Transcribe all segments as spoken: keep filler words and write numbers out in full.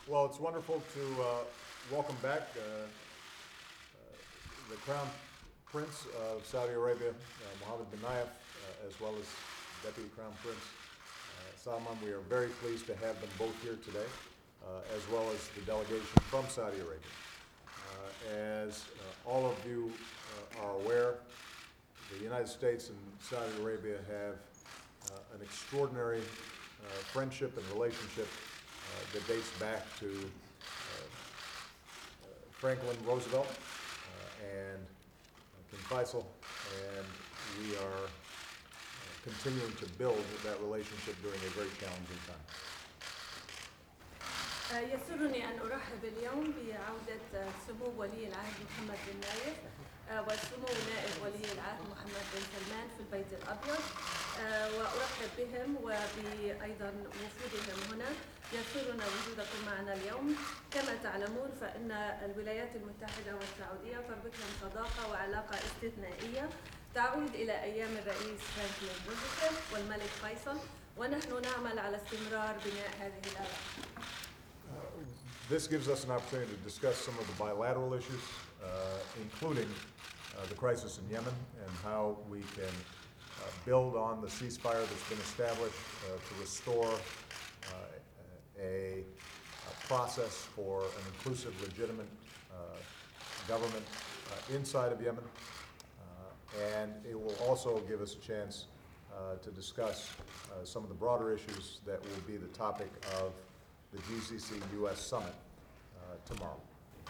Well, it's wonderful to uh, welcome back uh, uh, the Crown Prince of Saudi Arabia, uh, Mohammed bin Nayef, uh, as well as Deputy Crown Prince uh, Salman. We are very pleased to have them both here today, uh, as well as the delegation from Saudi Arabia. Uh, as uh, all of you uh, are aware, the United States and Saudi Arabia have uh, an extraordinary uh, friendship and relationship uh, that dates back to uh, uh, Franklin Roosevelt uh, and King Faisal, and we are uh, continuing to build that relationship during a very challenging time. يسرني أن أرحب اليوم بعودة سمو ولي العهد محمد بن نايف وسمو نائب ولي العهد محمد بن سلمان في البيت الأبيض، وأرحب بهم وبأيضا وفودهم هنا. يسرنا وجودكم معنا اليوم. كما تعلمون فإن الولايات المتحدة والسعودية تربطهم صداقة وعلاقة استثنائية تعود إلى أيام الرئيس فرانكلين روزفلت والملك فيصل، ونحن نعمل على استمرار بناء هذه العلاقة. This gives us an opportunity to discuss some of the bilateral issues, uh, including uh, the crisis in Yemen and how we can uh, build on the ceasefire that's been established uh, to restore uh, a, a process for an inclusive, legitimate uh, government uh, inside of Yemen. Uh, and it will also give us a chance uh, to discuss uh, some of the broader issues that will be the topic of the G C C U S summit uh, tomorrow.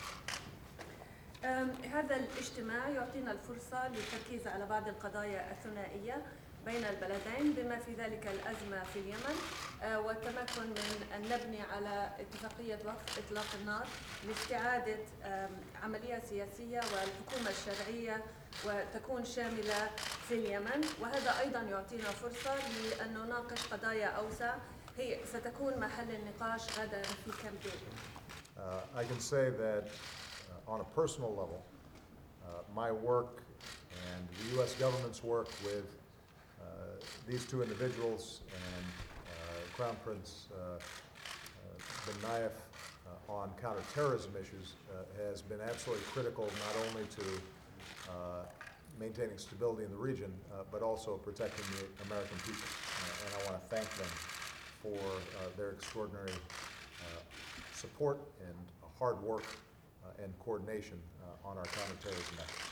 هذا الاجتماع يعطينا الفرصة للتركيز على بعض القضايا الثنائية بين البلدين بما في ذلك الأزمة في اليمن والتمكن من أن نبني على اتفاقية وقف إطلاق النار لاستعادة عملية سياسية والحكومة الشرعية وتكون شاملة في اليمن، وهذا أيضا يعطينا فرصة لأن نناقش قضايا أوسع هي ستكون محل النقاش غدا في كامب ديفيد. Uh, I can say that uh, on a personal level, uh, my work and the U S government's work with uh, these two individuals and uh, Crown Prince uh, uh, bin Nayef uh, on counterterrorism issues uh, has been absolutely critical not only to uh, maintaining stability in the region, uh, but also protecting the American people. Uh, and I want to thank them for uh, their extraordinary uh, support and hard work uh, and coordination uh, on our counterterrorism efforts.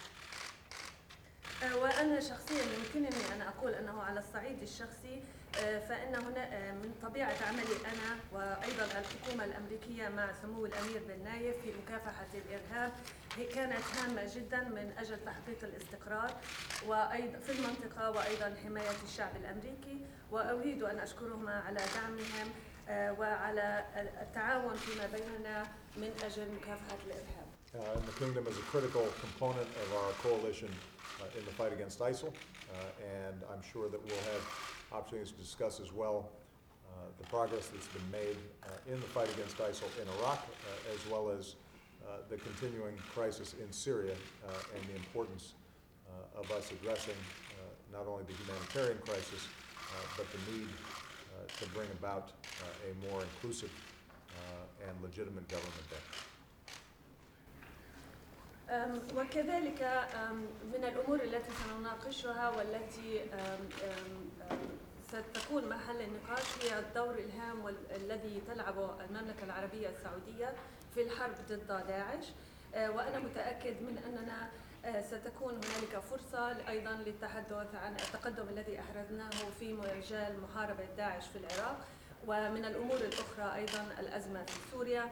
وأنا شخصيا يمكنني أن أقول أنه على الصعيد الشخصي فإن هنا من طبيعة عملي أنا وأيضا الحكومة الأمريكية مع سمو الأمير بن نايف في مكافحة الإرهاب هي كانت هامة جدا من أجل تحقيق الاستقرار وأيضا في المنطقة وأيضا حماية الشعب الأمريكي، وأريد أن أشكرهما على دعمهم وعلى التعاون فيما بيننا من أجل مكافحة الإرهاب. Uh, and the kingdom is a critical component of our coalition uh, in the fight against ISIL, uh, and I'm sure that we'll have opportunities to discuss as well uh, the progress that's been made uh, in the fight against ISIL in Iraq, uh, as well as uh, the continuing crisis in Syria uh, and the importance uh, of us addressing uh, not only the humanitarian crisis, uh, but the need uh, to bring about uh, a more inclusive uh, and legitimate government there. وكذلك من الأمور التي سنناقشها والتي ستكون محل النقاش هي الدور الهام الذي تلعبه المملكة العربية السعودية في الحرب ضد داعش، وأنا متأكد من أننا ستكون هنالك فرصة أيضا للتحدث عن التقدم الذي أحرزناه في مجال محاربة داعش في العراق، ومن الأمور الأخرى أيضا الأزمة في سوريا،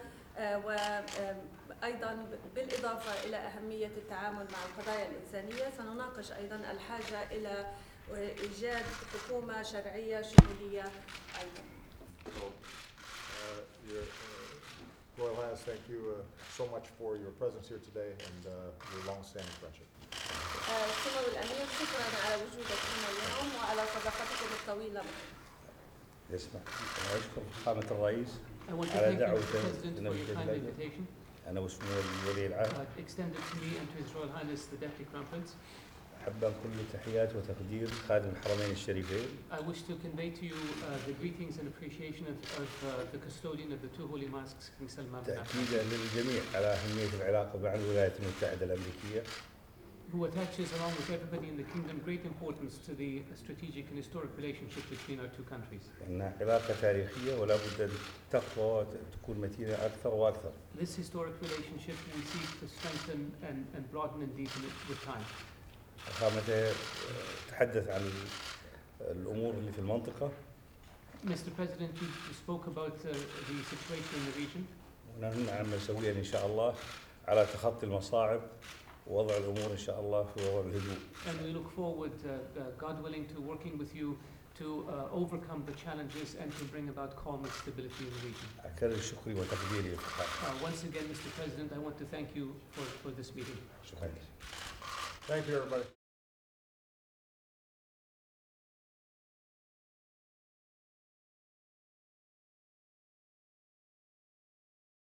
وأيضا بالإضافة إلى أهمية التعامل مع القضايا الإنسانية سنناقش أيضا الحاجة إلى إيجاد حكومة شرعية شمولية أيضا. So, uh, your, uh, Royal Highness, thank you uh, so much for your presence here today and uh, your long-standing friendship. سمو الأمير، شكرا على وجودك هنا اليوم وعلى صداقتكم الطويلة معي. يسمع. أنا أشكر فخامة الرئيس I want to على thank you, دعوته President, for your kind لنا invitation أنا وسمو ولي العهد uh, extended to me and to His Royal Highness the Deputy Crown Prince. أحب أنقل له تحيات وتقدير خادم الحرمين الشريفين I wish to convey to you uh, the greetings and appreciation of, of uh, the custodian of the two holy mosques, King Salman bin Abdul تأكيدا للجميع على أهمية العلاقة مع الولايات المتحدة الأمريكية who attaches, along with everybody in the kingdom, great importance to the strategic and historic relationship between our two countries. لأنها علاقة تاريخية ولا بد أن تقوى وتكون متينة أكثر وأكثر. This historic relationship we seek to strengthen and, and broaden and deepen it with time. فخامته تحدث عن الأمور اللي في المنطقة. Mister President, you, you spoke about uh, the situation in the region. ونحن نعمل سويا إن شاء الله على تخطي المصاعب ووضع الأمور إن شاء الله في وضع الهدوء. And we look forward, uh, uh, God willing, to working with you to uh, overcome the challenges and to bring about calm and stability in the region. أكرر شكري وتقديري. Uh, once again, Mister President, I want to thank you for, for this meeting. شكرا. Thank you, everybody.